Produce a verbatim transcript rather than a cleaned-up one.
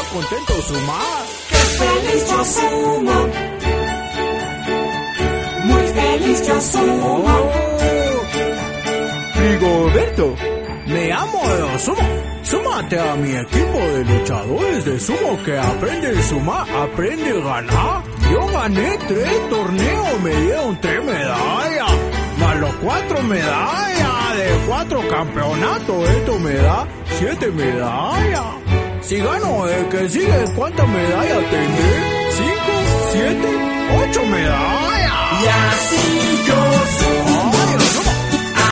contento sumar. ¡Qué feliz yo sumo! Muy feliz yo sumo. Oh, Rigoberto, me amo de sumo. Súmate a mi equipo de luchadores de sumo que aprende a sumar, aprende a ganar. Yo gané tres torneos, me dieron tres medallas, más los cuatro medallas de cuatro campeonatos. Esto me da siete medallas. Si gano el que sigue, ¿cuántas medallas tendré? ¿Cinco? ¿Siete? ¿Ocho medallas? Y así yo sumo.